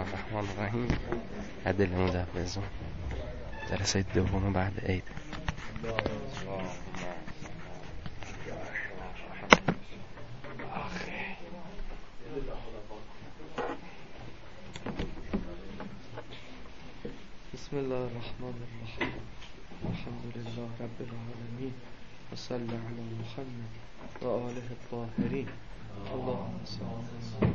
الرحمن الرحیم. عدل مدبزون جلسه دوم بعد عید. بسم الله الرحمن الرحیم. الحمد لله رب العالمین و صلی علی محمد و آله الطاهرین. اللهم صل علی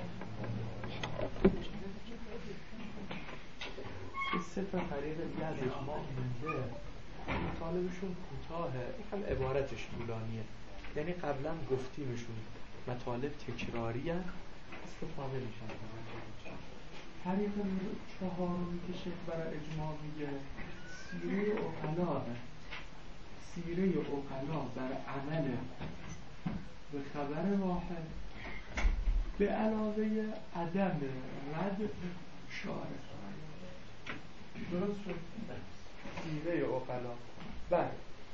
این سه تا طریق دیگه از اجماع مونده. مطالبشون کوتاهه، این هم عبارتش طولانیه، یعنی قبلا گفتیمشون مطالب تکراری هست، استفاده میشن. طریق چهارمی که شیخ برای اجماع میگه سیره عقلا، سیره عقلا بر عمل به خبر واحد به علاوه عدم رد شارع. درست شد؟ سیره عقلا بله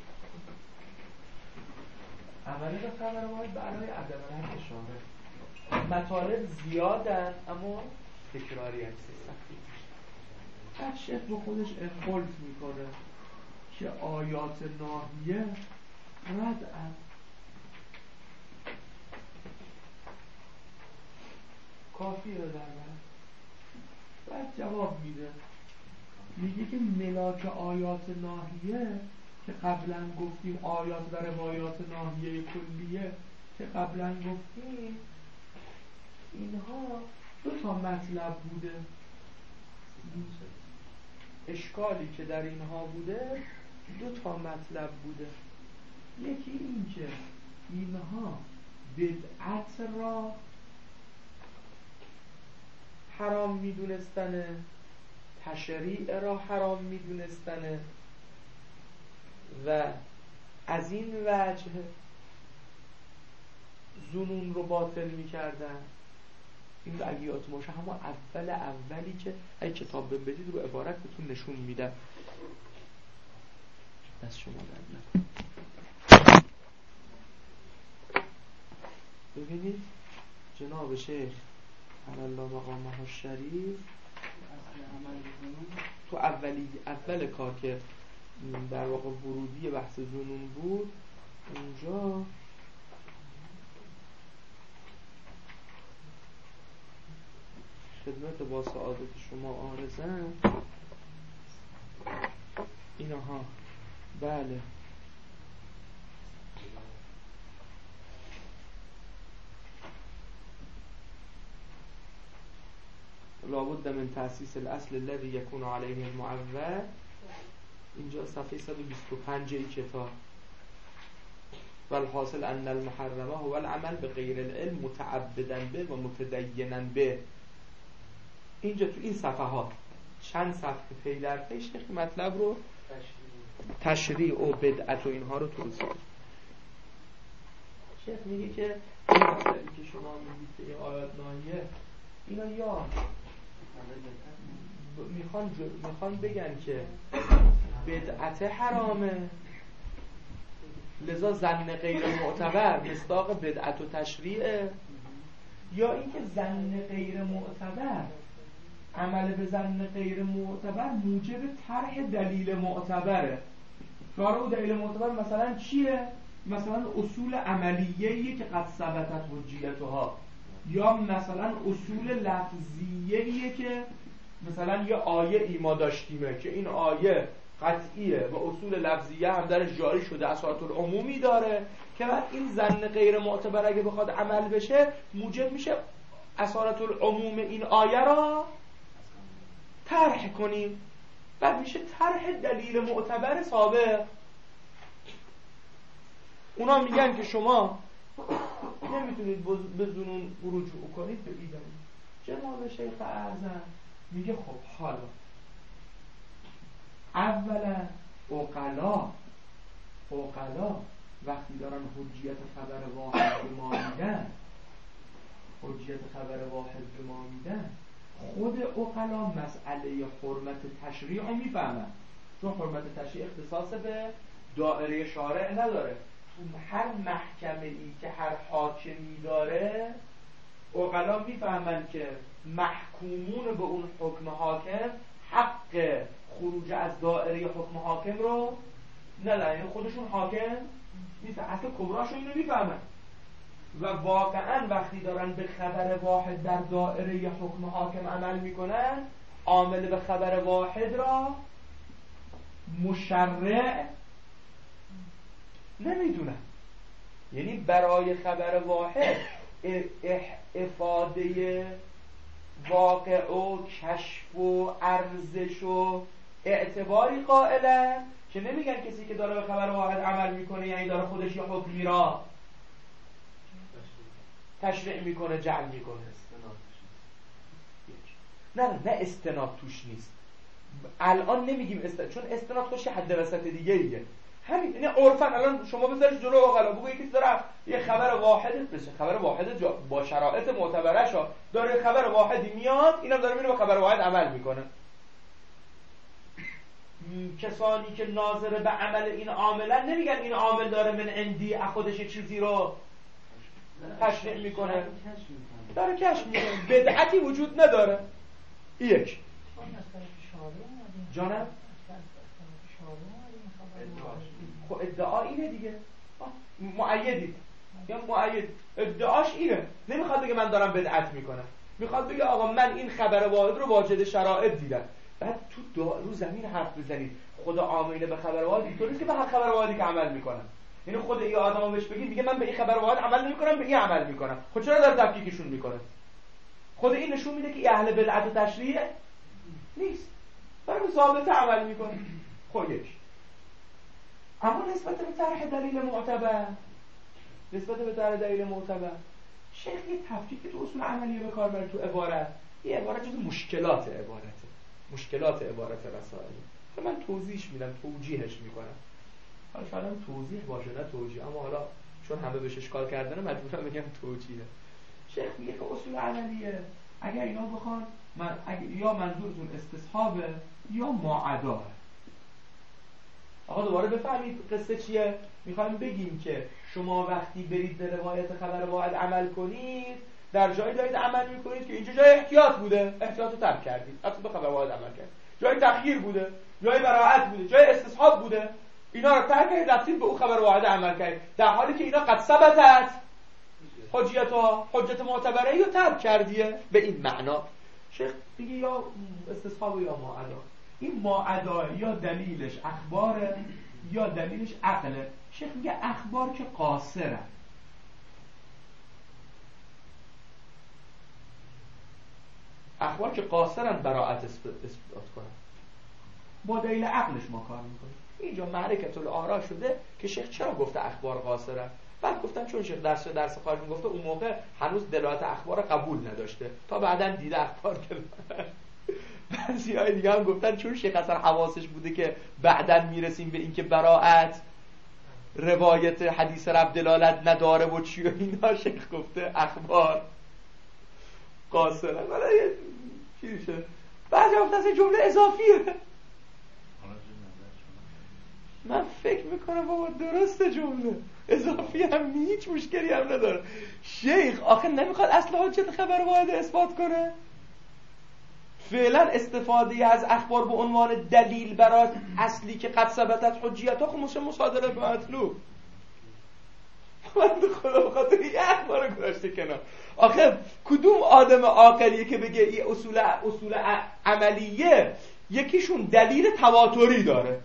عمل به خبر واحد به علاوه عدم رد شارع. مطالب زیادن اما تکراری هست. بعد شیخ به خودش انقلت میکنه که آیات ناهیه ردعن. کافیه در من. بعد جواب میده، میگه که ملاک آیات ناهیه که قبلا گفتیم آیات و روایات ناهیه کلیه که قبلا گفتیم اینها دو تا مطلب بوده. اشکالی که در اینها بوده دو تا مطلب بوده. یکی این که اینها بدعت را حرام میدونستنه، تشریع را حرام میدونستنه و از این وجه ظنون رو باطل میکردن. این رو اگه یادتون باشه همون اولی که اگه کتاب بدید رو عبارت بهتون نشون میدم. دست شما در ببینید جناب شیخ الله مقامه الشریف تو اول کار که در واقع ورودی بحث ظنون بود اونجا خدمت با سعادت شما عارضم اینها. بله لابد من تأسیس الاصل الذي يكون عليه المعول. اینجا صفحه 125 این کتاب. والحاصل ان المحرمه هو العمل بغیر العلم متعبدا به و متدینا به. اینجا تو این صفحه ها چند صفحه پی در پی شیخ مطلب رو تشریع و بدعت و اینها رو توضیح. شیخ میگه که این مسئله که شما میگید که این آیات ناهیه اینا یا میخوان بگن که بدعت حرامه لذا ظن غیر معتبر مصداق بدعت و تشریعه، یا اینکه ظن غیر معتبر عمل به ظن غیر معتبر موجب طرح دلیل معتبره. شارع دلیل معتبر مثلا چیه؟ مثلا اصول عملیه‌ایه که قد ثبتت حجیتها، یا مثلا اصول لفظیه‌ایه که مثلا یه آیه ای ما داشتیمه که این آیه قطعیه و اصول لفظیه هم درش جاری شده، اصالت العمومی داره که بعد این ظن غیر معتبر اگه بخواد عمل بشه موجب میشه اصالت العموم این آیه را طرح کنیم، بعد میشه طرح دلیل معتبر سابق. اونا میگن که شما نمیتونید به ظنون رجوع کنید به ایدان. جناب شیخ اعظم میگه خب حالا اولا عقلا وقتی دارن حجیت خبر واحد به ما میدن خود عقلا مسئله حرمت تشریع رو میفهمن، چون حرمت تشریع اختصاص به دائره شارع نداره. تو هر محکمه ای که هر حاکمی داره عقلا میفهمن که محکومون به اون حکم حاکم حق خروج از دایره حکم حاکم رو ندارن، یعنی خودشون حاکم نیست، اصل کبراشون اینو میفهمن و واقعا وقتی دارن به خبر واحد در دایره حکم حاکم عمل میکنن، عامل به خبر واحد را مشرع نمیدونن. یعنی برای خبر واحد افاده واقع و کشف و ارزش و اعتباری قائلن که نمیگن کسی که داره به خبر واحد عمل میکنه یعنی داره خودش یه حکمی را تشریع میکنه، جعل میکنه. نه استناد توش نیست. الان نمیگیم چون استناد خوش حد وسط دیگه ایه. همین یعنی عرفاً الان شما بذارید جلو عقلا بگو یکی داره یه خبر واحد بشه، خبر واحد با شرایط معتبرش داره خبر واحدی میاد، اینا داره میره با خبر واحد عمل میکنه. کسانی که ناظر به عمل این عاملن نمیگن این عامل داره من عندی خودش چیزی رو تشریع میکنه، داره کشف میکنه، بدعتی وجود نداره. یک جانم خب ادعا اینه دیگه، مؤیدید یا مؤید ادعاش اینه، نمیخواد بگه من دارم بدعت میکنم، میخواد بگه آقا من این خبر واحد رو واجد شرایط دیدم. بعد تو رو زمین حرف بزنید خدا عامل به خبر واحد اینطوری نیست که به هر خبر واحدی که عمل میکنه، یعنی خود این آدمو بهش بگید میگه من به این خبر واحد عمل نمیکنم، به این عمل میکنم. خب چرا داره تفکیکشون میکنه؟ خود این نشون میده که اهل بدعت و تشریع نیست، برای ثابت عمل میکنه. خب یک اما نسبت به طرح دلیل معتبر، نسبت به طرح دلیل معتبر شیخ یه تفکیک تو اصول عملیه به کار بره تو عبارت. یه عبارت جز مشکلات عبارته، مشکلات عبارت رسائل که من توضیحش میدم، توجیهش میکنم. حالا شاید هم توضیح باشه نه توجیه، اما حالا چون همه بهش اشکال کردن مجبورم بگم توجیه. شیخ میگه که اصول عملیه اگر اینا بخوان یا منظورتون استصحابه یا معاده. آقا دوباره بفهمید قصه چیه. میخوایم بگیم که شما وقتی برید به روایت خبر واحد عمل کنید، در جایی دارید عمل میکنید که اینجا جای احتیاط بوده، احتیاط رو ترک کردید، اصلا به خبر واحد عمل کردید. جای تخییر بوده، جای براعت بوده، جای استصحاب بوده، اینا رو ترک کردید، رفتید به اون خبر واحد عمل کردید، در حالی که اینا قد ثبتت حجت معتبره رو ترک کردیه. به این معنا شیخ میگه یا استصحاب یا معاده. این معاده یا دلیلش اخباره یا دلیلش عقله. شیخ میگه اخبار که قاصره، اخبار که قاصرن براعت اثبات کنن، با دلیل عقلش ما کار میکنیم. اینجا معرکت الاراء شده که شیخ چرا گفته اخبار قاصره. بعد گفتن چون شیخ درس خارج میگفته اون موقع هنوز دلالت اخبار قبول نداشته، تا بعداً دیده اخبار که بعضی‌های دیگه هم گفتن چون شیخ اصلا حواسش بوده که بعداً میرسیم به اینکه براعت روایت حدیث رب دلالت نداره و چی و اینا، شیخ گفته اخبار قاصره. حالا چی شد؟ بعضی گفتن اصلا جمله اضافیه. من فکر میکنم بابا درسته، جمله اضافی هم هیچ مشکلی هم نداره. شیخ آخه نمیخواد اصل حجت خبر واحد اثبات کنه؟ فعلا استفاده از اخبار به عنوان دلیل برای اصلی که قد ثبتت حجیتها خب مصادره به مطلوب. من خدا بخاطر این اخبار رو گذاشته کنار. آخه کدوم آدم عاقلیه که بگه این اصول عملیه یکیشون دلیل تواتری داره؟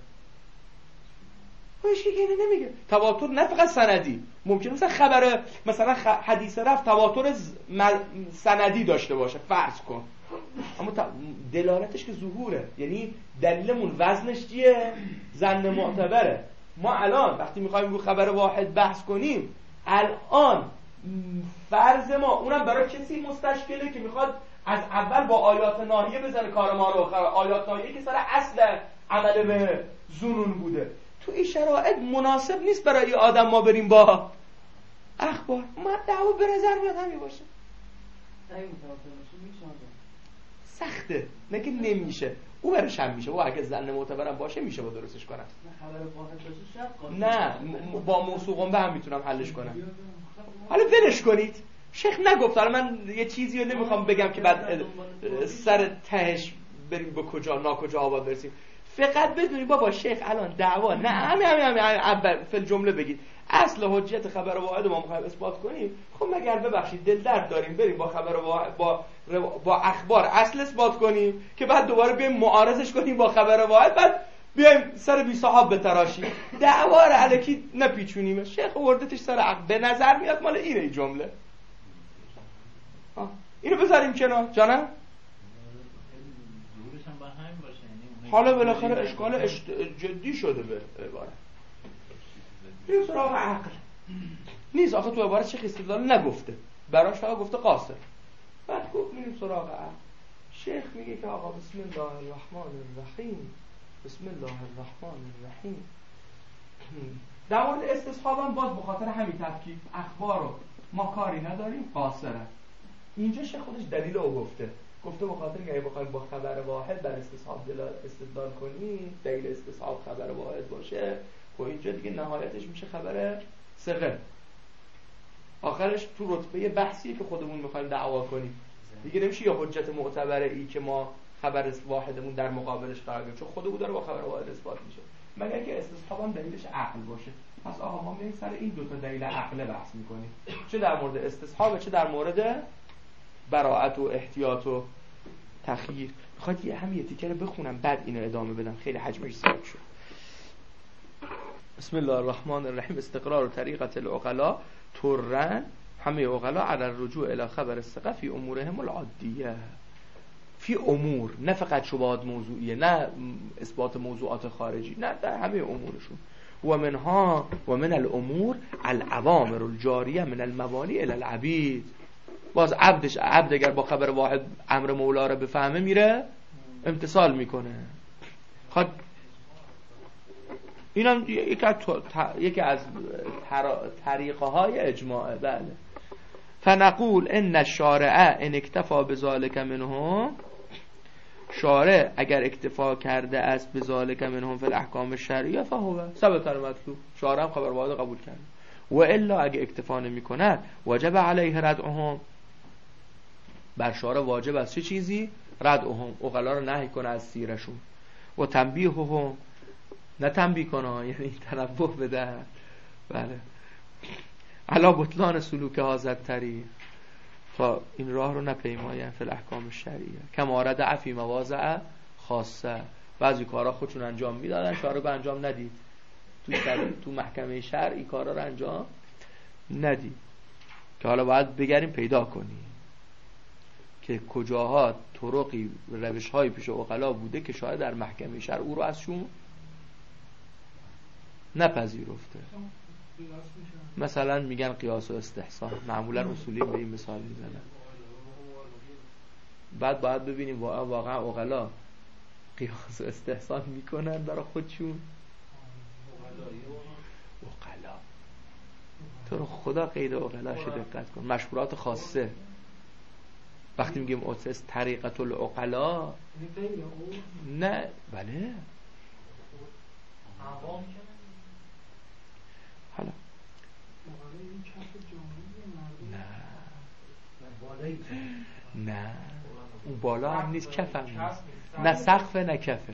هیچ کی اینو نمیگه. تواتر نه فقط سندی، ممکنه مثلا خبر مثلا حدیث رفت تواتر سندی داشته باشه فرض کن، اما دلالتش که ظهوره، یعنی دلیلمون وزنش چیه؟ ظن معتبره. ما الان وقتی میخوایم رو خبر واحد بحث کنیم، الان فرض ما اونم برای کسی مستشکله که میخواد از اول با آیات ناهیه بزنه کار ما رو، آیات ناهیه که سر اصل عمل به ظنون بوده. تو این شرایط مناسب نیست برای آدم ما بریم با اخبار. ما دعوا به نظر میاد همین باشه. سخته، نه که نمیشه، او برش هم میشه. و اگه ظن معتبرم باشه میشه با درستش کنم. نه با موثوقم به هم میتونم حلش کنم. حالا ولش کنید، شیخ نگفت. حالا من یه چیزی رو نمیخوام بگم که بعد سر تهش بریم به کجا ناکجا آباد برسیم. فقط بدونی بابا شیخ الان دعوا نه همین فل جمله بگید اصل حجیت خبر واحد ما میخوایم اثبات کنیم. خب مگر ببخشید دل درد داریم بریم با خبر واحد با اخبار اصل اثبات کنیم که بعد دوباره بیایم معارضش کنیم با خبر واحد، بعد بیایم سر بی صاحب بتراشیم، دعوا رو الکی نپیچونیم. شیخ وردتش سر عقل. به نظر میاد مال اینه جمله. اینو بذاریم کنار جانم. حالا بالاخره اشکال جدی شده به عبارت. این سراغ عقل نیست. آخه تو عبارت شیخ استدلال نگفته، براش فقط گفته قاصر. بعد گفت میریم سراغ عقل. شیخ میگه که آقا بسم الله الرحمن الرحیم، بسم الله الرحمن الرحیم. در مورد استصحاب هم باز بخاطر همین تفکیک اخبار رو ما کاری نداریم، قاصره. اینجا شیخ خودش دلیل رو گفته بخاطر اینکه بخوایم با خبر واحد بر استصحاب استدلال کنیم، دلیل استصحاب خبر واحد باشه، خب اینجا دیگه نهایتش میشه خبر ثقه. آخرش تو رتبه بحثی که خودمون میخوایم دعوا کنیم دیگه نمیشه یا حجت معتبره ای که ما خبر واحدمون در مقابلش قرار بگیره، چون خودمون داره با خبر واحد اثبات میشه، مگر که استصحاب هم دلیلش عقل باشه. پس آقا ما میایم سر این دو تا دلیل عقل بحث میکنیم، چه در مورد استصحاب چه در مورد براءت و احتیاط و تخییر. میخواد یه هم یه تیکه رو بخونم بعد اینو ادامه بدم، خیلی حجمش زیاد شد. بسم الله الرحمن الرحیم. استقرار طریقت العقلاء ترن همه عقلاء علی الرجوع الی خبر الثقه فی امورهم العادیه. فی امور، نه فقط شبهات موضوعیه، نه اثبات موضوعات خارجی، نه در همه امورشون. و من الامور الأوامر الجاریه من المبانی الی العبید. باز عبد اگر با خبر واحد امر مولا رو بفهمه میره امتثال میکنه. خب اینم یکی از طریقه های اجماعه. بله. فنقول ان الشارع ان اکتفا بذلک منهم، شارع اگر اکتفا کرده است بذلک منهم فی الاحکام الشرعیه فهو ثبت المطلوب. شارع هم خبر واحد قبول کرده. و الا اگه اکتفا نمی کند واجب علیه ردعهم، بر شارع واجب است چه چیزی؟ ردعهم، عقلا رو نهی کنه از سیرشون. و تنبیههم، نه تنبیه کنه یعنی تنبه بده. بله. علا بطلان سلوک هازد طریق، تا این راه رو نپیماین فی الاحکام الشرعیه. کما رد فی مواضع خاصه، بعضی کارا خودشون انجام میدادن شارع به انجام ندید. تو محکمه شرعی کارا رو انجام ندید که حالا باید بگریم پیدا کنیم که کجاها طرقی روش‌های پیش عقلا بوده که شاید در محکمه شرع او رو ازشون نپذیرفته. مثلا میگن قیاس و استحسان، معمولا اصولی به این مثال میزنن. بعد باید ببینیم واقعا عقلا قیاس و استحسان میکنن برای خودشون. عقلا تو رو خدا قید عقلا شو دقت کن. مشهورات خاصه وقتی میگیم اوتس طریقت العقلا، نه بله حالا نه اون بالا هم نیست، کف هم نیست، نه سقف نه کفه.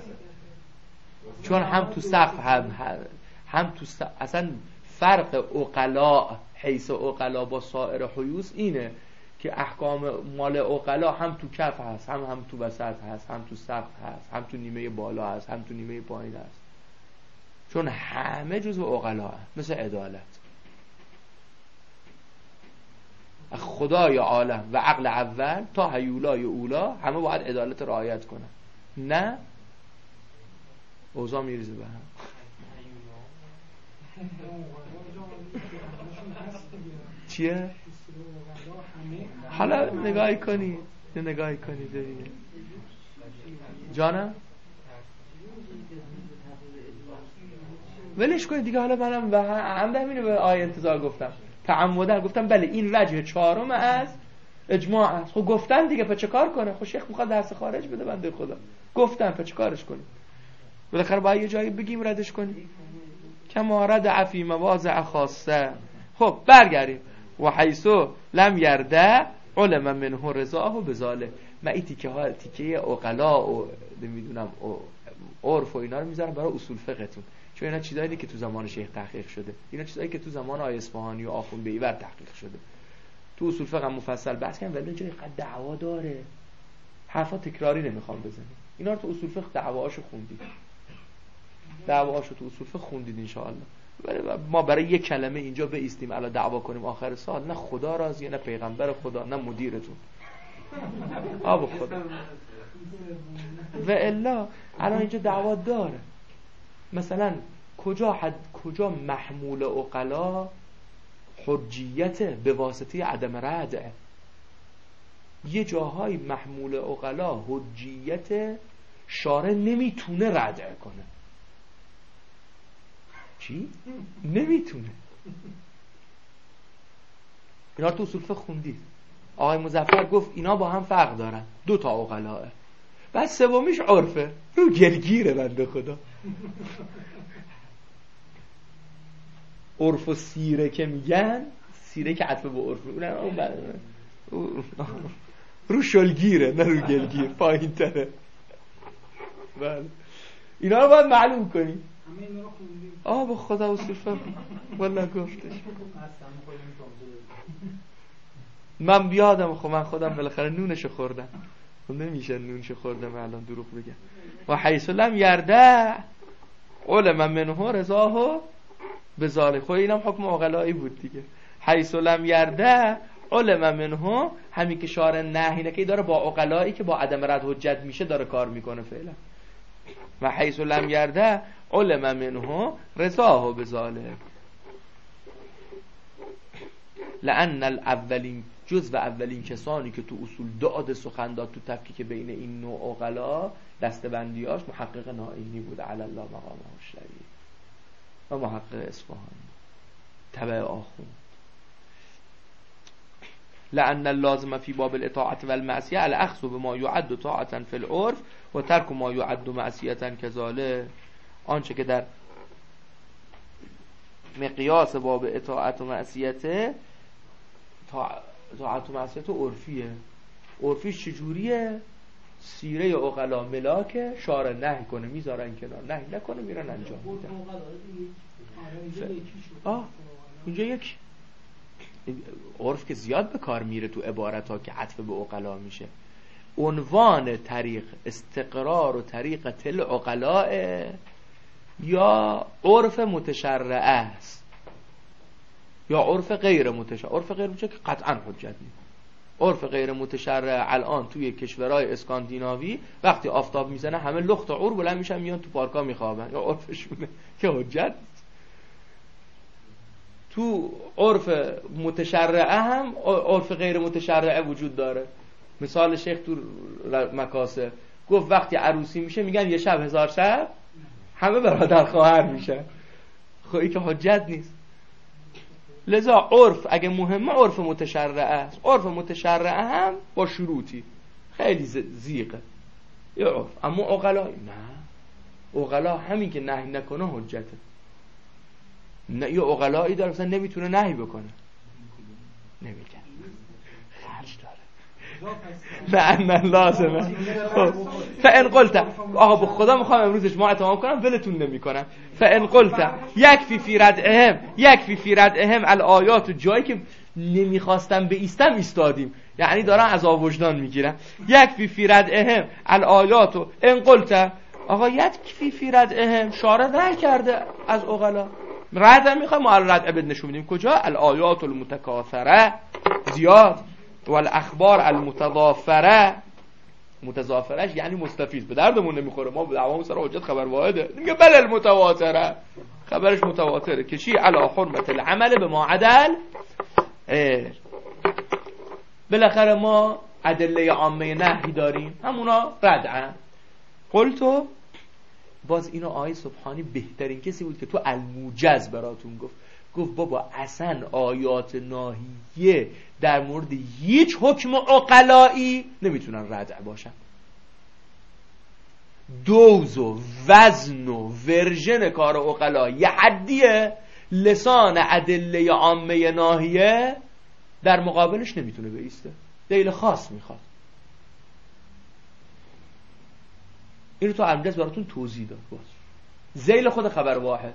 چون هم تو سقف هم تو اصلا فرق عقلا حیث عقلا با سایر حیوث اینه که احکام مال عقلا هم تو کف هست، هم تو وسط هست، هم تو سقف هست، هم تو نیمه بالا هست، هم تو نیمه پایین هست. چون همه جزء عقلا هست. مثل عدالت، خدای عالم و عقل اول تا هیولای اولا همه باید عدالت رعایت کنن، نه اوضاع میریزه به هم. چیه؟ حالا نگاهی کنید دیگه جانم ولش کنید دیگه. حالا منم به هم همینو به آیه انتظار گفتم، تعمدن گفتم بله این وجه چهارم از اجماع است. خب گفتن دیگه پس چه کار کنه؟ خب شیخ میخواد درس خارج بده بنده خدا، گفتن پس چه کارش کنیم؟ بالاخره باید یه جایی بگیم ردش کنیم. کما رد فی مواضع خاصه. خب برگردیم. و حیثو لم یرده علم منه رضاه بذاله. من این تیکه عقلا و نمیدونم عرف و اینا رو میذارم برای اصول فقهتون، چون اینا چیزایی که تو زمان شیخ تحقیق شده، اینا چیزایی که تو زمان آقای اصفهانی و آخوند بیور تحقیق شده. تو اصول فقه هم مفصل بحث کردم، ولی اینجا اینقدر دعوا داره، حرفا تکراری نمیخوام بزنیم. اینا رو تو اصول فقه دعواشو خوندید، دعواشو تو اصول فقه خوندید ان شاء الله. ما برای یک کلمه اینجا بایستیم الا دعوا کنیم آخر سال، نه خدا راضیه، نه پیغمبر خدا، نه مدیرتون. آب خدا. و الا الان اینجا دعوا داره. مثلا کجا محمول عقلا حجیت به واسطه عدم ردع، یه جاهای محمول عقلا حجیت شارع نمیتونه ردع کنه. چی؟ نمیتونه. اینا تو اصول فقه خوندید. آقای مظفر گفت اینا با هم فرق دارن، 2 تا عقلاه. بعد سومیش عرفه، رو گلگیره بنده خدا. عرف و سیره که میگن، سیره که عطف به عرف میگن، اون رو شلگیره نه رو گلگیر، پایین تره. بله اینا رو باید معلوم کنیم. به خدا اصول فقه والله گفتش. من بیادم من خودم بالاخره نونشو خوردم، نمیشه نونشو خوردم الان دروغ بگم. و حیث لم یرده علم منه رضاه بذاله. خب اینم حکم عقلایی بود دیگه. حیث لم یرده علم منه، همین که شارع نهی که داره با عقلایی که با عدم رد حجت میشه داره کار میکنه فعلا. و حیث لم یرده علم منه رضاه بذاله. لأن الاولین جزء اولین کسانی که تو اصول داد سخن داد تو تفکیک بین این نوع عقلا دستبندیاش محقق نائینی بود علی الله مقامه الشریف و محقق اصفهانی تبع آخوند. لأن اللازم فی باب الاطاعة والمعصیه الاخذ بما یعد طاعة فی العرف و ترک ما یعد معصیه کذالک. آنچه که در مقیاس باب اطاعت و معصیت، طاعت و معصیت عرفیه. عرفیش چجوریه؟ سیره عقلا ملاکه، شارع نهی کنه میذارن کنار، نهی نکنه میرن انجام میدن. اونجا یک عرف که زیاد به کار میره تو عبارت ها که عطف به عقلا میشه. عنوان طریق استقرار و طریق تل عقلاء یا عرف متشرعه است یا عرف غیر متشرعه. عرف غیر متشرعه که قطعا حجت نیست. عرف غیر متشرعه الان توی کشورهای اسکاندیناوی وقتی آفتاب میزنه همه لخت و عور بلند میشن میان تو پارکا میخوابن، یا عرفشونه که حجت نیست. تو عرف متشرعه هم عرف غیر متشرعه وجود داره. مثال شیخ تو مکاسب گفت وقتی عروسی میشه میگن یه شب 1000 شب همه برادر خواهر میشن. خب این که حجت نیست. لذا عرف اگه مهمه عرف متشرعه است. عرف متشرعه هم با شروطی خیلی زیقه یه عرف. اما عقلا نه، عقلا همین که نهی نکنه حجته. نه یه عقلایی داره مثلا نمیتونه نهی بکنه، نمیگن خرج داره نه لازمه. فان قلت آقا به خدا میخوام امروزش ما اتمام کنم ولتون نمیکنم. فان قلت یکفی فی ردهم الآیات، جایی که نمیخواستم بایستم ایستادیم، یعنی دارن عذاب وجدان میگیرن. یکفی فی ردهم الآیات، ان قلت آقا یکفی فی ردهم شارع رد کرده از عقلا، رد هم میخوایم ما رد بد نشون میدیم. کجا؟ الآیات المتکاثره زیاد و الاخبار المتضافره. متضافرش یعنی مستفیض، به دردمون نمیخوره، ما به دعوامون سر حجت خبر واحده میگه بله المتواتره، خبرش متواتره که چی؟ علی حرمت العمل به ما عدل. بالاخره ما ادله عامه نهی داریم، همونا ردعن. قلتو باز اینو آیه سبحانی بهترین کسی بود که تو الموجز براتون گفت بابا اصلا آیات ناهیه در مورد هیچ حکم عقلایی نمیتونن ردع باشن. دوز و وزن و ورژن کار عقلا یه حدیه، لسان ادله عامه ناهیه در مقابلش نمیتونه بایسته، دلیل خاص میخواد. اینو تو امجز براتون توضیح داد. باز ذیل خود خبر واحد.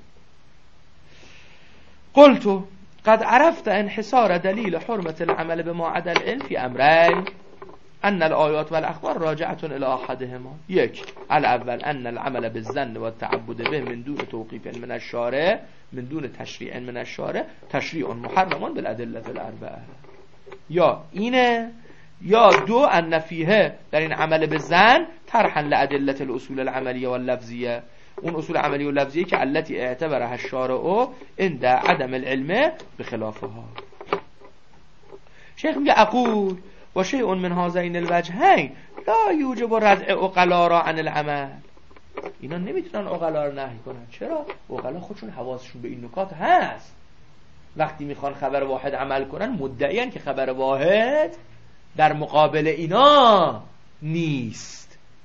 قلتو قد عرفت انحصار دلیل حرمت العمل بما عدا العلم في امرين ان الآيات والاخبار راجعة الى احدهما. یک، الاول ان العمل بالظن والتعبد به من دون توقيف من الشارع من دون تشریع من الشارع تشریع محرم بالادله الاربعه. یا اینه، یا دو ان فیه در این عمل بالظن طرحا لادله الاصول العملیه واللفظیه، اون اصول عملی و لفظیه که التي اعتبرها الشارع عند عدم العلم بخلافها. شیخ میگه اقول و شیء من هذین الوجهین لا یوجب ردع عقلا را عن العمل. اینا نمیتونن عقلا رو نهی کنن. چرا؟ عقلا خودشون حواسشون به این نکات هست. وقتی میخوان خبر واحد عمل کنن مدعیان که خبر واحد در مقابل اینا نیست.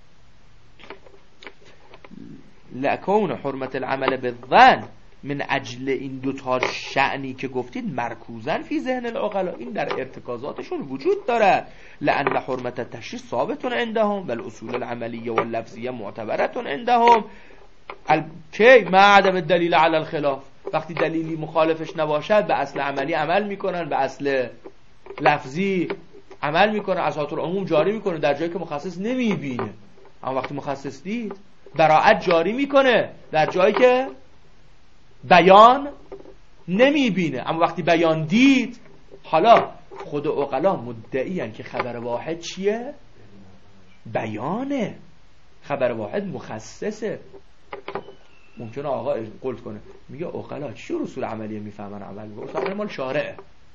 لکون حرمت العمل بالظن من اجل این دوتا شأنی که گفتید مرکوزن فی ذهن العقلا، این در ارتکازاتشون وجود دارد. لأن حرمت التشریع ثابت عندهم بل اصول العملیه واللفظیه معتبرت عندهم. کی مع عدم الدلیل علی الخلاف، وقتی دلیلی مخالفش نباشد به اصل عملی عمل میکنن، به اصل لفظی عمل میکنن، اساطیر العموم جاری میکنه در جایی که مخصص نمیبینه. اما وقتی مخصص دید براعت جاری میکنه در جایی که بیان نمیبینه. اما وقتی بیان دید، حالا خود عقلا مدعیان که خبر واحد چیه؟ بیانه. خبر واحد مخصصه. ممکنه آقا قلت کنه میگه عقلا چی رسول عملیه میفهمن عمل میکنه؟ اصلا مال شارعه.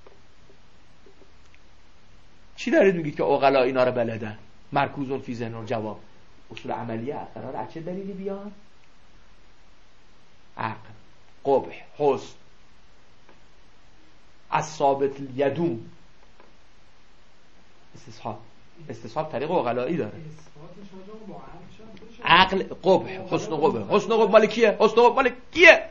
چی دارید میگید که عقلا اینا رو بلدن؟ مرکوزون فی ذهن. جواب اصول عملیه قرار از چه دلیلی بیان؟ عقل، قبح، حسن، از ثابت یدون، استصحاب طریق عقلایی داره. عقل، قبح، حسن و قبح. حسن و قبح مال کیه؟ حسن و قبح مال کیه؟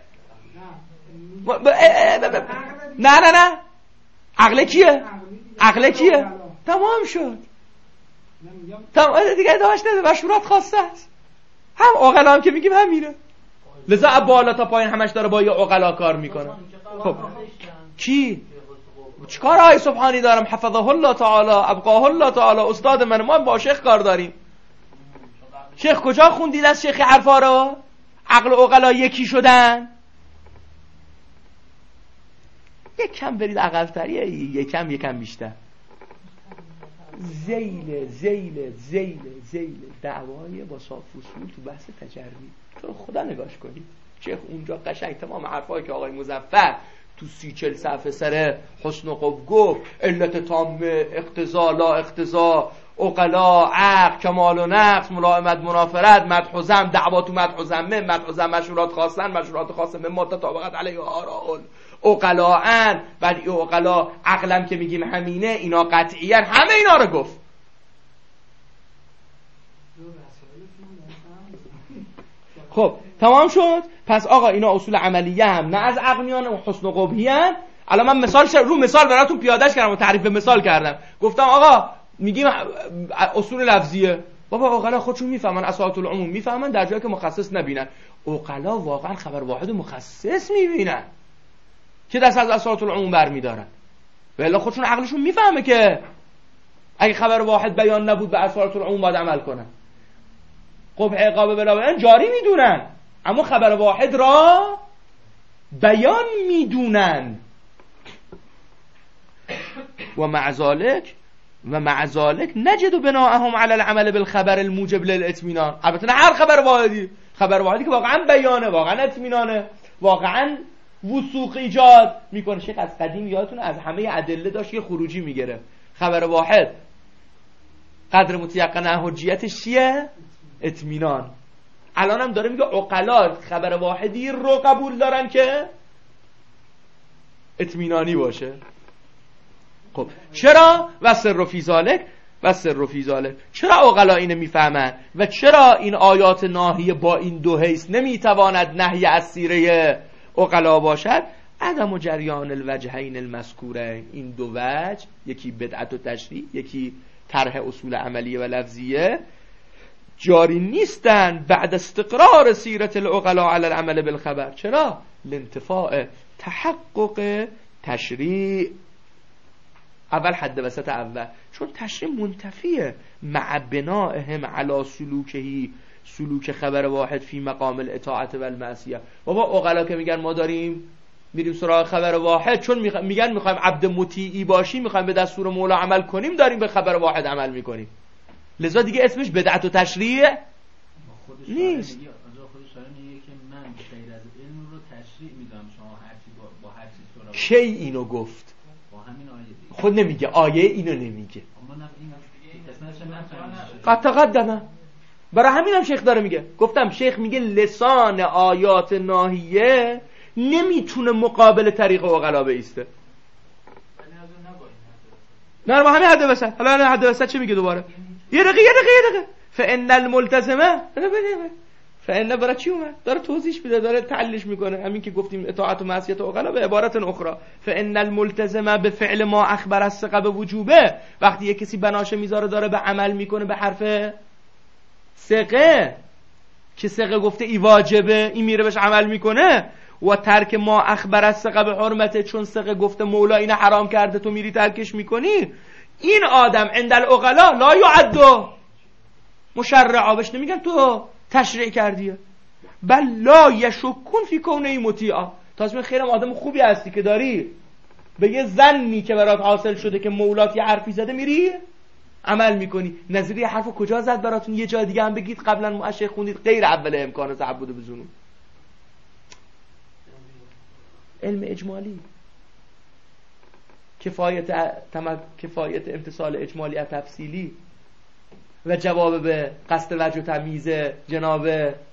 نه عقل کیه؟ عقل کیه؟ تمام شد. تمام دیگه داشت نده. مشورات خاصه است. هم عقلا هم که میگیم همینه. لذا بالا تا پایین همش داره با یه عقلا کار میکنه. خب کی؟ چیکار آقای سبحانی دارم حفظه الله تعالی ابقاه الله تعالی استاد من، ما با شیخ کار داریم. شیخ کجا خوندید از شیخ حرفا رو؟ عقل و عقلا یکی شدن؟ یک کم برید عقل‌تریه، یکم بیشتر. زیل دعوای با صاف اصول تو بحث تجربی. تو خدا نگاش کنید شیخ اونجا قشنگ تمام حرفایی که آقای مظفر تو 30-40 صفحه سر حسن و قبح گفت، علت تامه، اقتضا لا اقتضا، عقلا، عقل، کمال و نقص، ملائمت، منافرت، مدح و ذم، دعوا تو مدح و ذم، مدح و ذم مشورات خاصن، مشورات خاصه مما تطابقت علیه آراء عقلاءن. ولی عقلا عقلم که میگیم همینه، اینا قطعیان، همه اینا رو گفت. خب تمام شد. پس آقا اینا اصول عملیه هم نه از عقل میان و حسن و قبحی هم. الان من مثال براتون پیادهش کردم و تعریف به مثال کردم. گفتم آقا میگیم اصول لفظیه، بابا عقلا خودشون میفهمن، اساطیر العموم میفهمن در جایی که مخصص نبینن. عقلا واقعا خبر واحد مخصص میبینن که دست از اساطیر العموم برمیدارن. والا خودشون عقلشون میفهمه که اگه خبر واحد بیان نبود به اساطیر العموم باید عمل کنن. قبح عقاب بلا بیان جاری میدونن، اما خبر واحد را بیان میدونن. و مع ذلك نجد بناءهم على العمل بالخبر الموجب للاطمینان. البته نه هر خبر واحدی که واقعا بیانه، واقعا اطمینانه، واقعا وثوق ایجاد میکنه. شیخ از قدیم یادتونه از همه ادله داشت یه خروجی میگیره. خبر واحد قدر متیقن حجیتش چیه؟ اطمینان. الان هم داره میگه عقلا خبر واحدی رو قبول دارن که اطمینانی باشه. خب چرا؟ و سر فی ذالک چرا عقلا اینو میفهمن و چرا این آیات ناهیه با این دو حیث نمیتواند نهی از سیره عقلا باشد؟ عدم جریان الوجهین المذکوره، این دو وجه، یکی بدعت و تشریع، یکی طرح اصول عملیه و لفظیه، جاری نیستن بعد استقرار سیرت العقلاء علی العمل بالخبر. چرا؟ لانتفاع تحقق تشریع. اول حد وسط اول، چون تشریع منتفیه مع بنائهم علی سلوکهی، سلوک خبر واحد فی مقام الاطاعت و المعصیه. بابا عقلا که میگن ما داریم میریم سراغ خبر واحد، چون میگن میخوایم عبد مطیعی باشیم، میخوایم به دستور مولا عمل کنیم، داریم به خبر واحد عمل میکنیم. لذا دیگه اسمش بدعت و تشریع نیست. خودش داره میگه که من غیر از علم رو تشریع میدم، شما هر چی با هر چیز کی اینو گفت؟ با همین آیه دیگه. خود نمیگه، آیه اینو نمیگه. اما نه این قسمتش نفهمیدم. قد تقدمه. برای همینم شیخ داره میگه، گفتم شیخ میگه لسان آیات ناهیه نمیتونه مقابل طریق عقلا بیسته. نه ما همین حد وسط. حالا حد وسط چه میگه دوباره؟ یه دقیقه فان الملتزمه، فان برای چی اومد؟ داره توضیح میده، داره تعلیلش میکنه. همین که گفتیم اطاعت و معصیت عقلا به عبارت اخرى، فان الملتزمه به فعل ما اخبر الثقه به وجوبه، وقتی یه کسی بناشه میذاره داره به عمل میکنه به حرف ثقه که ثقه گفته ای واجبه، این میره بهش عمل میکنه. و ترک ما اخبر الثقه به حرمته، چون ثقه گفته مولا اینو حرام کرده تو میری ترکش میکنی. این آدم عند العقلاء لا یعد مشرعا، بهش نمیگن تو تشریع کردیه، بل لا یشکون فی کونه مطیعا. تازه خیرم آدم خوبی هستی که داری به یه ظنی که برات حاصل شده که مولات یه حرفی زده میری عمل میکنی. نظیر یه حرفو کجا زد براتون؟ یه جا دیگه هم بگید قبلا مؤشر خوندید غیر اول امکان تعبد بزنون. علم اجمالی کفایت امتصال اجمالی از تفصیلی و جواب به قصد وجه و تمییز جناب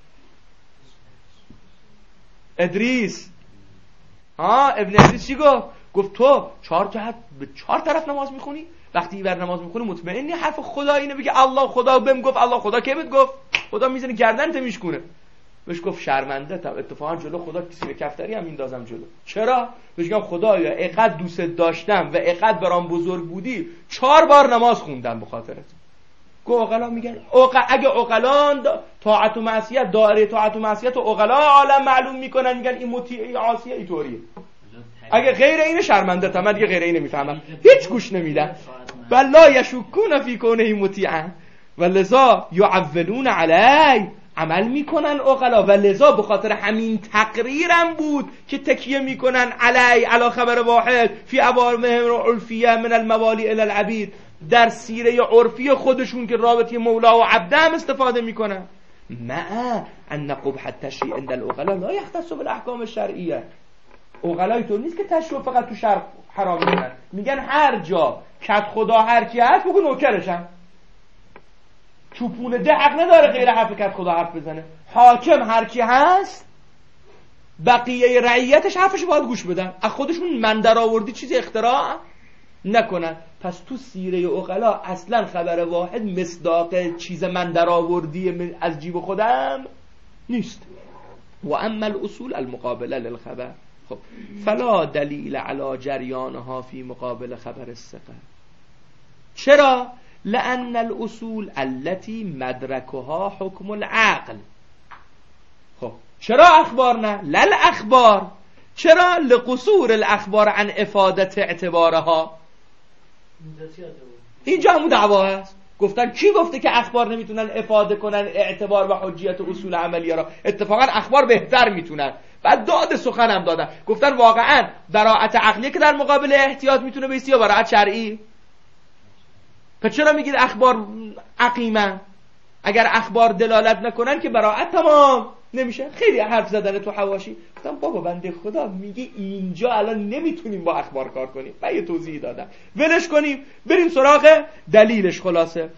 ادریس. ابن ادریس چی گفت تو 4 جهت به 4 طرف نماز میخونی، وقتی اینور نماز میخونی مطمئنی حرف خدا اینه، بگی الله خدا بهم گفت، الله خدا کی بهت گفت؟ خدا میزنه گردنت میشکونه. بهش گفت شرمنده تا اتفاقا جلو خدا کسی کفتری هم میندازم جلو. چرا؟ بهش گفت خدایا اینقدر دوست داشتم و اینقدر برام بزرگ بودی 4 بار نماز خوندم به خاطرت. عقلا میگن اگه عقلان طاعت و معصیت، دایره طاعت و معصیت و عقلا عالم معلوم میکنن، میگن این مطیع عاصیه اینطوریه. اگه غیر اینه شرمنده تا، من دیگه غیر اینه میفهمم، هیچ گوش نمیدم. بل لا یشکون فی کونه مطیعا و لذا یعولون علی، عمل میکنن عقلا. و لذا به خاطر همین تقریرم بود که تکیه میکنن علی خبر واحد فی اوامرهم العرفیه من الموالی الی العبید، در سیره عرفی خودشون که رابطه مولا و عبد هم استفاده میکنن. مع ان قبح التشریع عند العقلاء لا یختص بالاحکام الشرعیه. عقلای تو نیست که تشریع فقط تو شرع حرام میکنن، میگن هر جا کت خدا هر کی هست بگو نوکرشم. چوپونه ده حق نداره غیر حرف کت خدا حرف بزنه. حاکم هر کی هست بقیه رعیتش حرفش باید گوش بدن، از خودشون من در آوردی چیزی اختراع نکنن. پس تو سیره عقلا اصلا خبر واحد مصداق چیز من در آوردی از جیب خودم نیست. و اما الاصول المقابله للخبر، خب فلا دلیل علی جریانها فی مقابل خبر الثقه. چرا؟ لأن الاصول التي مدركها حكم العقل. خب چرا اخبار نه؟ لل اخبار. چرا؟ لقصور الاخبار عن افادت اعتبارها. اینجا همون دعوا هست. گفتن کی گفته که اخبار نمیتونن افاده کنن اعتبار و حجیت اصول عملیه را؟ اتفاقا اخبار بهتر میتونن. بعد داد سخن هم دادن، گفتن واقعا براعت عقلی که در مقابل احتیاط میتونه بیستی یا براعت شرعی؟ پس چرا میگید اخبار عقیمه؟ اگر اخبار دلالت نکنن که براعت تمام نمیشه. خیلی حرف زدن تو حواشی. گفتم بابا بنده خدا میگه اینجا الان نمیتونیم با اخبار کار کنیم. من یه توضیحی دادم، ولش کنیم بریم سراغ دلیلش. خلاصه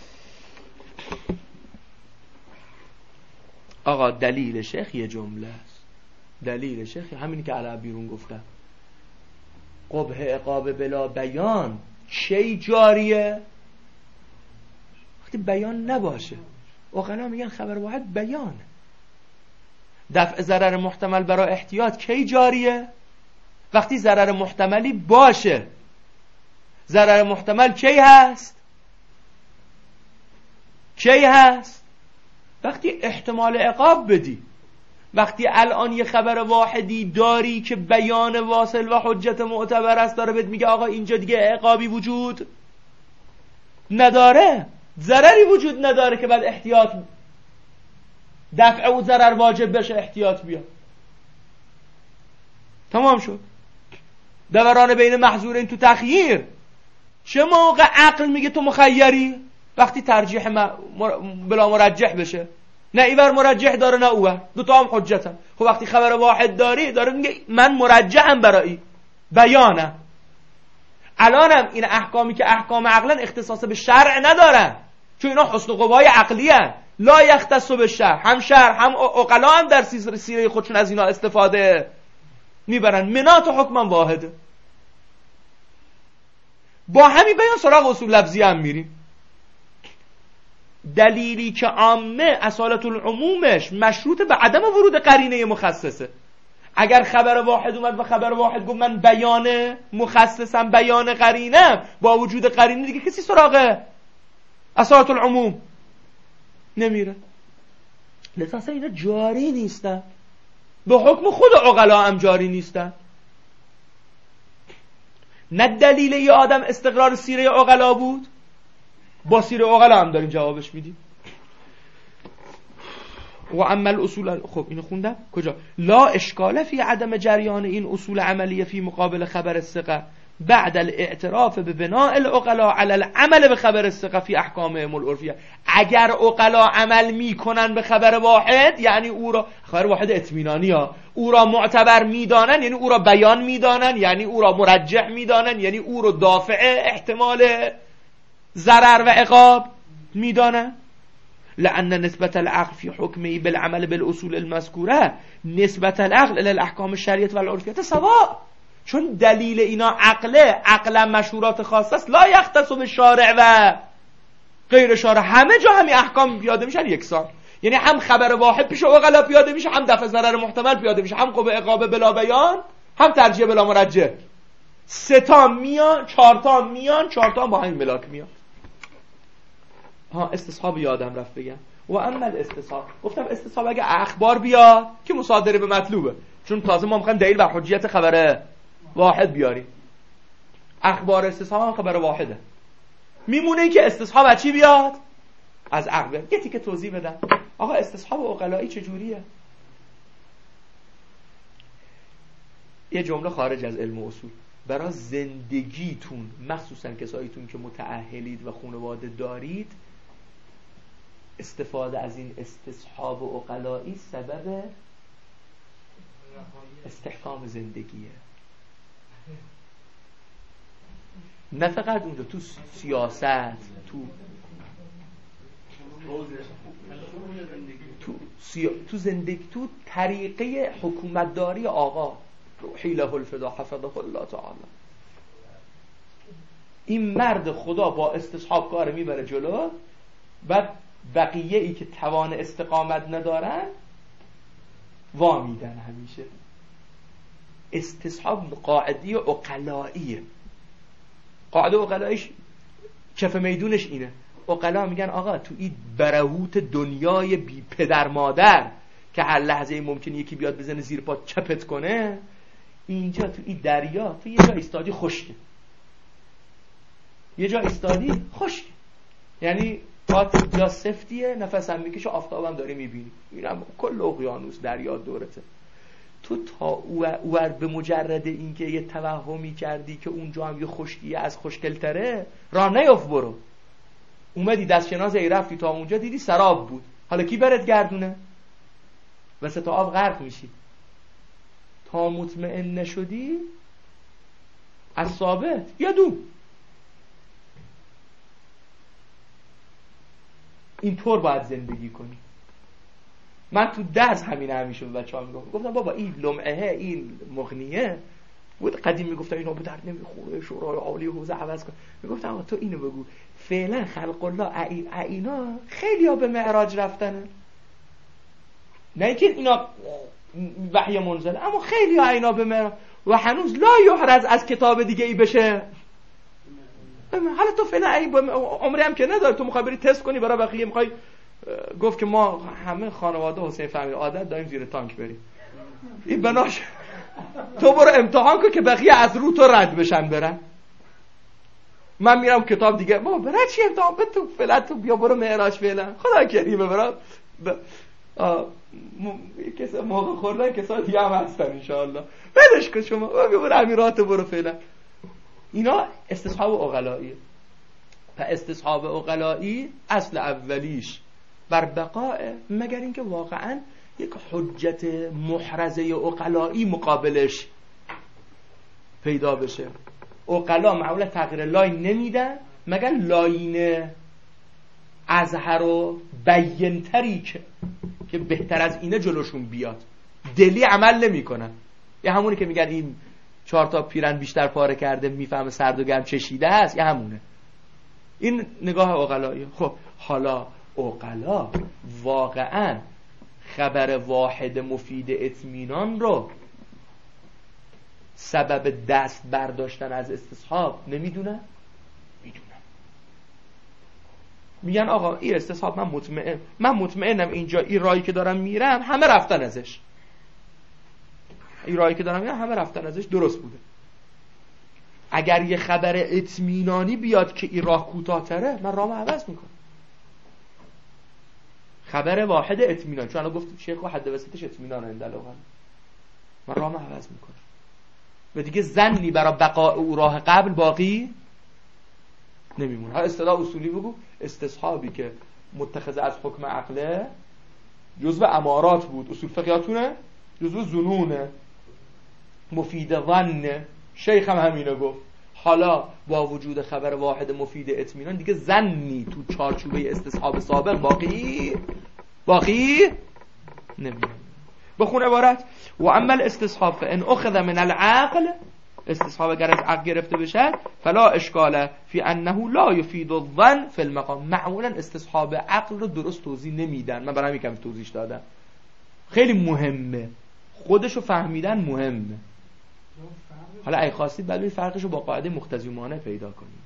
آقا دلیل شیخ یه جمله است. دلیل شیخ همینی که علی بیرون گفتم، قبح عقاب بلا بیان چی جاریه؟ وقتی بیان نباشه. عقلا میگن خبر واحد بیانه. دفع ضرر محتمل برای احتیاط کی جاریه؟ وقتی ضرر محتملی باشه. ضرر محتمل کی هست؟ وقتی احتمال عقاب بدی. وقتی الان یه خبر واحدی داری که بیان واصل و حجت معتبر است، داره بهت میگه آقا اینجا دیگه عقابی وجود نداره، ضرری وجود نداره که بعد احتیاط دفع و ضرر واجب بشه، احتیاط بیا. تمام شد. دوران بین محظورین تو تخییر. چه موقع عقل میگه تو مخیری؟ وقتی ترجیح بلا مرجح بشه. نه ایور مرجح داره نه اوور، دوتا هم حجتن. خب وقتی خبر واحد داری، داره میگه من مرجحم برای بیانم. الانم این احکامی که احکام عقلن اختصاص به شرع ندارن، چون اینا حسن قوای عقلی هن. لا یختص به شرع. هم شرع هم عقلا هم در سیره خودشون از اینا استفاده میبرن. منات حکم واحده. با همین بیان سراغ اصول لفظی هم میریم. دلیلی که عامه اصالت العمومش مشروط به عدم ورود قرینه مخصصه. اگر خبر واحد اومد و خبر واحد گفت من بیان مخصصم، بیان قرینم، با وجود قرینه دیگه کسی سراغ اصالت العموم نمیره. لذا اصلا اینا جاری نیستن، به حکم خود عقلا هم جاری نیستن. نه دلیل یه آدم استقرار سیره عقلا بود، با سیره عقلا هم داریم جوابش میدیم. و اما الاصول، خب اینو خوندم کجا؟ لا اشکال فی عدم جریان این اصول عملیه فی مقابل خبر الثقه بعد الاعتراف به بناء العقلا علی العمل به خبر الثقه فی احکامهم العرفیه. اگر عقلا عمل میکنن به خبر واحد، یعنی او را خبر واحد اطمینانی ها، او را معتبر میدانن، یعنی او را بیان میدانن، یعنی او را مرجح میدانن، یعنی او را دافع احتمال ضرر و عقاب میدانن. لأن نسبت العقل في حكمه بالعمل بالأصول المذكورة نسبت العقل الى الاحکام الشرعیه و العرفیه سواء. چون دلیل اینا عقلا مشهورات خاصه است، لا یختص به شارع و غیر شارع. همه جا همین احکام پیاده میشن یکسان. یعنی هم خبر واحد پیش عقلا پیاده میشه، هم دفع ضرر محتمل پیاده میشه، هم قوه عقاب بلا بیان، هم ترجیح بلا مرجح. 3 تا میان، 4 تا میان، 4 تا با همین ملاک میان. استصحاب یادم رفت بگم. و اما الاستصحاب، گفتم استصحاب اگه اخبار بیاد که مصادره به مطلوبه، چون تازه ما میخوایم دلیل بر حجیت خبر واحد بیاریم. اخبار استصحاب هم خبر واحده. میمونه که استصحاب از چی بیاد؟ از عقل. یه تیکه توضیح بدم. آقا استصحاب عقلایی چجوریه؟ یه جمله خارج از علم و اصول. برای زندگیتون، مخصوصا کساییتون که متأهلید و خانواده دارید، استفاده از این استصحاب و عقلایی سبب استحکام زندگیه. نه فقط اونجا، تو سیاست، تو زندگی، تو طریقه حکومتداری آقا حیله الفدا حفظه الله تعالی. این مرد خدا با استصحاب کار میبره جلو، بعد بقیه ای که توان استقامت ندارن وا میدن. همیشه استصحاب قاعدی و عقلاییه. قاعده عقلاییش کف میدونش اینه. عقلا میگن آقا تو این برهوت دنیای بی پدر مادر که هر لحظه ممکنه یکی بیاد بزنه زیر پا چپت کنه، اینجا تو این دریا تو یه جا ایستادی خشکه، یه جا ایستادی خشکه، یعنی پات یا سفتیه، نفس هم میکشه، آفتابم داری میبینی، اینم کل اقیانوس دریا دورته. تو تا اوور به مجرد اینکه یه توهمی کردی که اونجا هم یه خشکیه از خشکلتره، راه نیفت برو. اومدی دست شناز ای رفتی تا اونجا دیدی سراب بود، حالا کی برات گردونه؟ وسط آب غرق میشی. تا مطمئن نشدی از ثابت یا دو. اینطور باید زندگی کنی. من تو درس همیشه به بچه‌ها گفتم بابا این لمعه، این مغنیه بود. قدیم میگفتن اینا به درد نمیخوره، شورای عالی حوزه عوض کن. میگفتم آقا تو اینو بگو، فعلا خلق الله اینا خیلی ها به معراج رفتنه، نه اینکه اینا وحی منزل، اما خیلی ها اینا به معراج. و هنوز لا یحرز از کتاب دیگه ای بشه. حالا تو فعلا عمری هم که نداری، تو میخوای بری تست کنی برای بقیه، میخوای گفت که ما همه خانواده حسین فهمی عادت داریم زیر تانک بریم، این بناش تو برو امتحان کن که بقیه از رو تو رد بشن برن. من میرم کتاب دیگه، ما برای چی امتحان به تو فعلا، تو بیا برو معراج فعلا، خدا کریمه برام کسا موقع خوردن کسا دیگه هم هستن انشاءالله، بدش کن شما بیا برو امیرات برو فعلا. اینا استصحاب عقلاییه. و استصحاب عقلایی اصل اولیش بر بقاء، مگر اینکه واقعا یک حجت محرزه عقلایی مقابلش پیدا بشه. عقلا معمولا تغییر لاین نمیدن مگر لاین اظهر و بینتری که بهتر از اینه جلوشون بیاد. دلی عمل نمی کنن. یه همونی که میگن این 4 تا پیرن بیشتر پاره کرده میفهمه سرد و گرم چشیده است، یه همونه. این نگاه عقلایی. خب حالا عقلا واقعا خبر واحد مفید اطمینان رو سبب دست برداشتن از استصحاب نمیدونن؟ میدونن. میگن آقا این استصحاب من مطمئنم اینجا این راهی که دارم میرم همه رفتن ازش، این راهی که دارم میرم همه رفتن ازش، درست بوده. اگر یه خبر اطمینانی بیاد که این راه کوتاه‌تره، من راهمو عوض میکنم. خبر واحد اطمینان، چون الان گفتیم شیخ و حد وسطش اطمینان اندلوغن، من راهمو عوض میکنم و دیگه ظنی برای بقاء او راه قبل باقی نمیمونه. ها اصطلاح اصولی بگو، استصحابی که متخذ از حکم عقله جزو امارات بود، اصول فقهیاتونه جزو ظنونه، مفید ظن. شیخ هم همینو گفت. حالا با وجود خبر واحد مفید اطمینان دیگه ظنی تو چارچوبه استصحاب سابق باقی نمیمونه. بخون عبارت و اما الاستصحاب فان اخذ من العقل، استصحاب اگر از عقل گرفته بشه فلا اشکال فی انه لا یفید الظن فی المقام. معمولا استصحاب عقل رو درست توضیح نمیدن، من برام یکم توضیح دادم، خیلی مهمه، خودشو فهمیدن مهمه. حالا اگه خواستید بلوی فرقشو با قاعده مقتضیمانه پیدا کنید.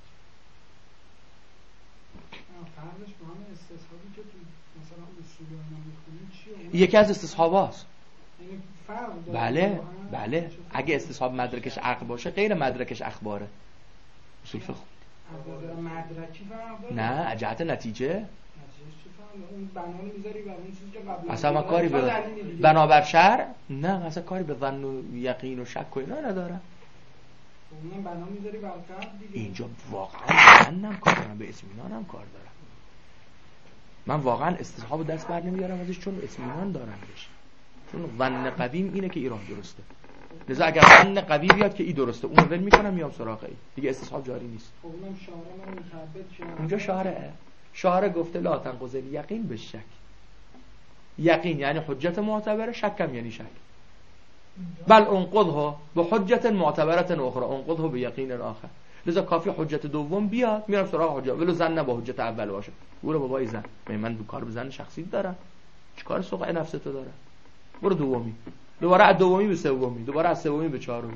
فرقش با همه استصحابی که تو مثلا اصول اینا میخونید چیه؟ یکی از استصحاباست. یعنی فرق داره. بله. اگه استصحاب مدرکش عقل باشه غیر مدرکش اخباره. اصول فقه مدرکی فرق داره؟ نه، جهت نتیجه. اون بنا رو میذاری بر اون چیزی که قبلا اصلا ما کاری به بنابر شرع نه، اصلا کاری به ظن و یقین و شک و اینا نداره. اونم بنا میذاری بر قبل دیگه. اینجا واقعا منم کار دارم، به اطمینانم کار دارم. من واقعا استصحاب دست بر نمیارم ازش، چون اطمینان دارم بهش، چون ظن قویم اینه که ایران درسته. لذا اگر ظن قوی بیاد که ای درسته، اون ول میکنم میام سراغ ای دیگه، استصحاب جاری نیست. اونم شارع من متعبد شد. اونجا شارع گفته لا تنقض یقین به شک. یقین یعنی حجت معتبره، شکم یعنی شک. بل انقضها به حجت معتبرت اخرى، انقضها به یقین آخر. لذا کافی حجت دوم بیاد میرم سراغ حجت، ولو زن با حجت اول باشه. برو بابای زن، من کار به زن شخصی دارم، چیکار سوق نفس تو دارم؟ برو دومی، دوباره از دومی به سومی، دوباره از سومی به چهارمی.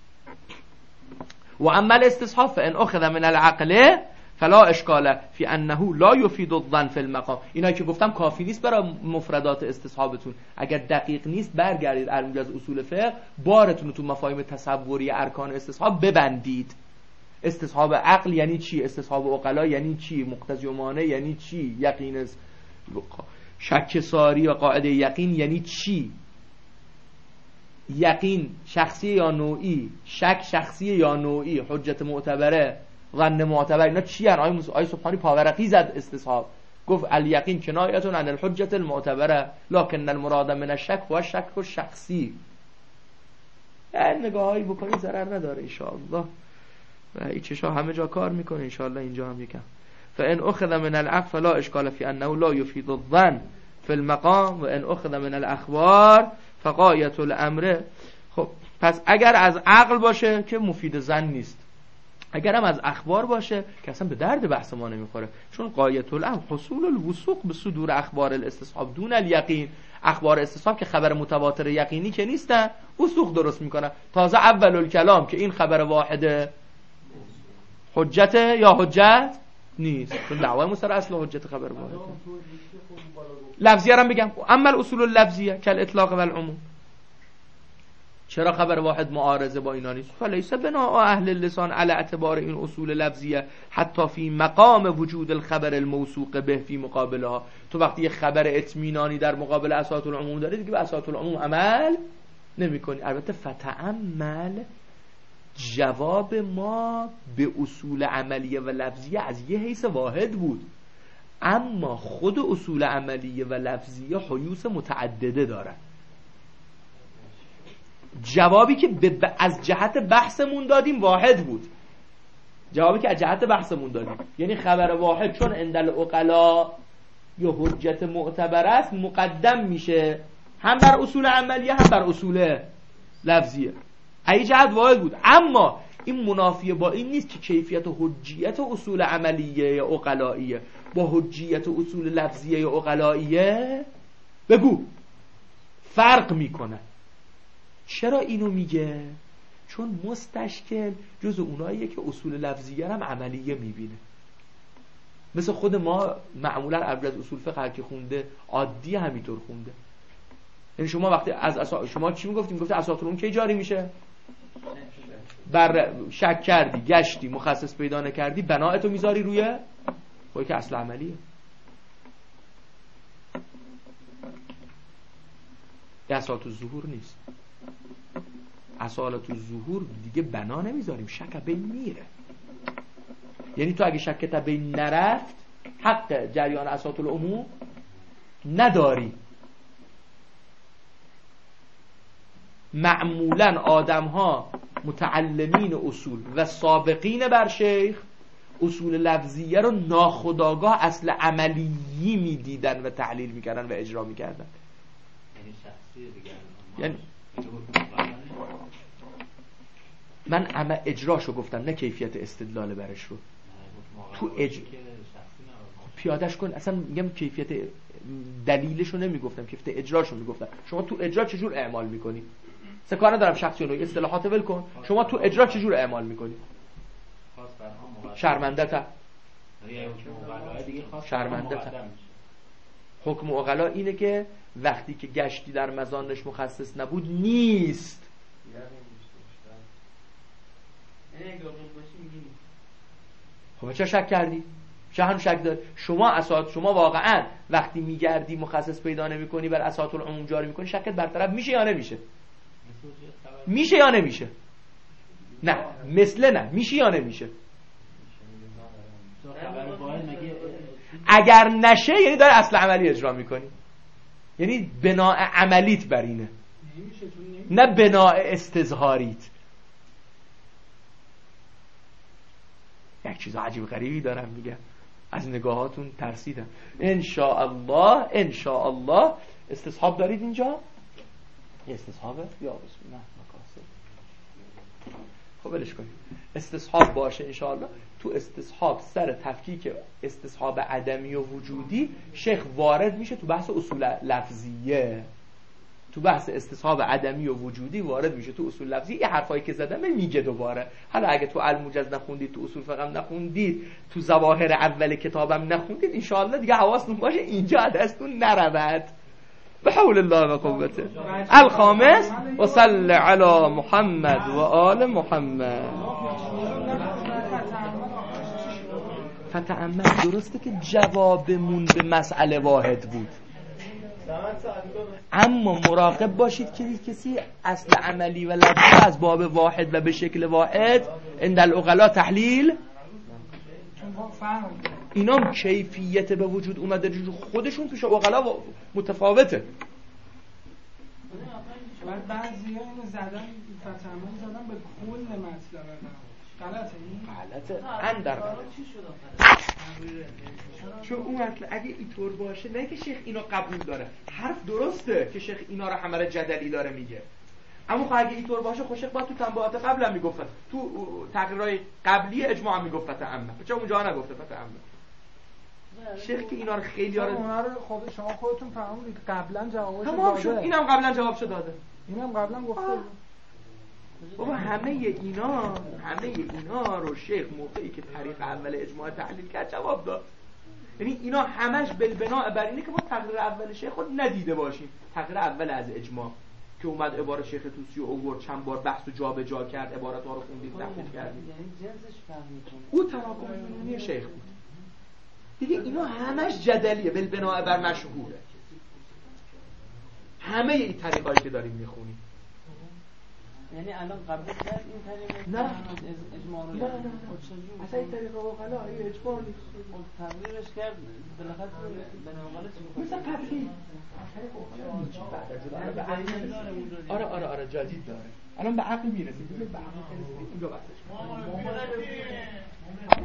و اما الاستصحاب فان اخذ من العقل فلا اشکال فی انه لا یفید الظن فی المقام. اینا که گفتم کافی نیست برای مفردات استصحابتون. اگر دقیق نیست برگردید از اصول فقه، بارتون تو مفاهیم تصوری ارکان استصحاب ببندید. استصحاب عقل یعنی چی؟ استصحاب عقلا یعنی چی؟ مقتضی و مانع یعنی چی؟ یقین شک ساری و قاعده یقین یعنی چی؟ یقین شخصی یا نوعی، شک شخصی یا نوعی، حجت معتبره، ظن معتبر، اینا چی هن؟ آیه سبحانی پاورقی زد استصحاب، گفت الیقین کنایتون عن الحجت المعتبره لکن المراد من الشک هو الشک الشخصی. این نگاهایی بکنید ضرر نداره انشاءالله. و این چشا همه جا کار میکنه انشاءالله، اینجا هم یکم. فان اخذ من العقل فلا اشکال فی انه لا یفید الظن فی المقام و ان اخذ من الاخبار فغایت الامر. خب پس اگر از عقل باشه که مفید ظن نیست، اگرم از اخبار باشه که اصلا به درد بحث ما نمیخوره، چون غایت الامر حصول الوثوق به صدور اخبار الاستصحاب دون الیقین. اخبار استصحاب که خبر متواتر یقینی که نیستن، وثوق درست میکنن. تازه اول الکلام که این خبر واحده حجت یا حجت نیست، چون دعوای مستر اصل حجت خبر واحده. لفظیه هم بگم اما الاصول اللفظیه کل اطلاق و العموم. چرا خبر واحد معارضه با اینا نیست؟ فلیس بنا اهل اللسان علی اعتبار این اصول لفظیه حتی فی مقام وجود الخبر الموثوق به فی مقابلها. تو وقتی یه خبر اطمینانی در مقابل اساط العموم داری دیگه به اساط العموم عمل نمی‌کنی. البته فتأمل جواب ما به اصول عملیه و لفظیه از یه حیث واحد بود، اما خود اصول عملیه و لفظیه حیوث متعدده داره. جوابی که از جهت بحثمون دادیم واحد بود، جوابی که از جهت بحثمون دادیم یعنی خبر واحد چون عندل عقلا یا حجت معتبر است مقدم میشه هم بر اصول عملیه هم بر اصول لفظیه. ای جهت واحد بود، اما این منافیه با این نیست که کیفیت و حجیت اصول عملیه یا عقلائیه با حجیت اصول لفظیه یا عقلائیه بگو فرق میکنه. چرا اینو میگه؟ چون مستشکل جز اوناییه که اصول لفظیه هم عملیه میبینه. مثل خود ما معمولا از اصول فقه هر کی خونده عادی همینطور خونده. یعنی شما وقتی از شما چی میگفتیم؟ میگفت اساطیر اون کی جاری میشه؟ بر شک کردی، گشتی، مخصص پیدا نکردی، بناءتو میذاری روی خودی که اصل عملیه. اساط الظهور نیست. اصالت الظهور دیگه بنا نمیذاریم، شک بین میره. یعنی تو اگه شک بین نرفت حق جریان اساط العموم نداری. معمولا آدم ها متعلمین اصول و سابقین بر شیخ اصول لفظیه رو ناخودآگاه اصل عملی میدیدن و تحلیل میکردن و اجرا میکردن. یعنی شخصی دیگه. یعنی من اجراشو گفتم نه کیفیت استدلال برش رو. تو پیادش کن، اصلا میگم کیفیت دلیلشو نمیگفتم، کیفیت اجراشو میگفتم. شما تو اجرا چجور اعمال میکنی؟ سکانه دارم شخصی نوعی اصطلاحات ول کن. شما تو اجرا چجور اعمال میکنی؟ شرمنده حکم عقلا اینه که وقتی که گشتی در مزانش مخصص نبود نیست. خب چرا شک کردی؟ چرا شک داری؟ شما واقعا وقتی میگردی مخصص پیدا نمی‌کنی بر اساط العموم جاری می‌کنی، شکت برطرف میشه یا نمیشه؟ میشه یا نمیشه؟ نه نه میشه یا نمیشه؟ اگر نشه یعنی داره اصل عملی اجرا می‌کنی، یعنی بناء عملیت بر اینه، نه بناء استظهاریت. یک چیز عجیب غریبی دارم میگم، از نگاهاتون ترسیدم. انشاءالله استصحاب دارید اینجا؟ استصحابه؟ یا بسم الله مقاصد. خب بلش کنید استصحاب باشه انشاءالله. تو استصحاب سر تفکیک استصحاب عدمی و وجودی شیخ وارد میشه تو بحث اصول لفظیه. تو بحث استصحاب عدمی و وجودی وارد میشه تو اصول لفظی. این حرفایی که زدم میگه دوباره. حالا اگه تو الموجز نخوندید، تو اصول فقه نخوندید، تو ظواهر اول کتابم نخوندید، انشاءالله دیگه حواستون باشه اینجا دستون نرود. به حول الله و قوته. الخامس و صلی علی محمد و آل محمد. فتأمل درسته که جوابمون به مسئله واحد بود، اما مراقب باشید که کسی اصل عملی و لفظی از باب واحد و به شکل واحد عند العقلا تحلیل اینا کیفیت به وجود اومده خودشون توش عقلا متفاوته. بعضی‌ها اینو زدن فتحمل زدن به کل مطلب غلطه. اندر چون اون اصلا اگه اینطور باشه نه که شیخ اینو قبول داره، حرف درسته که شیخ اینا رو همه جدلی داره میگه، اما خب اگه اینطور باشه خب شیخ باید تو تنبیهات قبل هم میگفت، تو تقریرهای قبلی اجماع هم میگفت فتح عامه، چرا اونجا نگفته فتح عامه؟ شیخ که اینا رو خیلی اونا رو خود شما خودتون فهمید قبلا جوابش تمام شد. داده. اینم قبلا جوابشو داده، اینم قبلا گفته. بابا همه اینا رو شیخ موقعی که طریق اول اجماع تحلیل کرد جواب داد. یعنی اینا همش بالبناء بر اینه که ما تقریر اول شیخ خود ندیده باشیم، تقریر اول از اجماع که اومد عبارت شیخ توسی رو آورد، چند بار بحث و جابجا کرد، عبارت‌ها رو خوندید، تحلیل کردید. یعنی جنسش فهمیدم. او تراکم فنونی شیخ بود. دیگه اینا همش جدلیه، بالبناء بر مشهوره. همه این طریقایی که داریم میخونیم. یعنی الان قبل کرد این طریقه نه اجماع رو نه اصلا این طریقه واقعا این اجماع نیست. تغییرش کرد بالاخره به نقاله چی مثلا قبلی آره جدید داره. الان به عقل میرسیم. به عقل میرسیم. اینجا بحثش